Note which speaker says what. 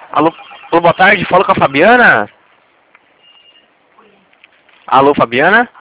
Speaker 1: Alô, alô, boa tarde, falo com a Fabiana? Alô, Fabiana?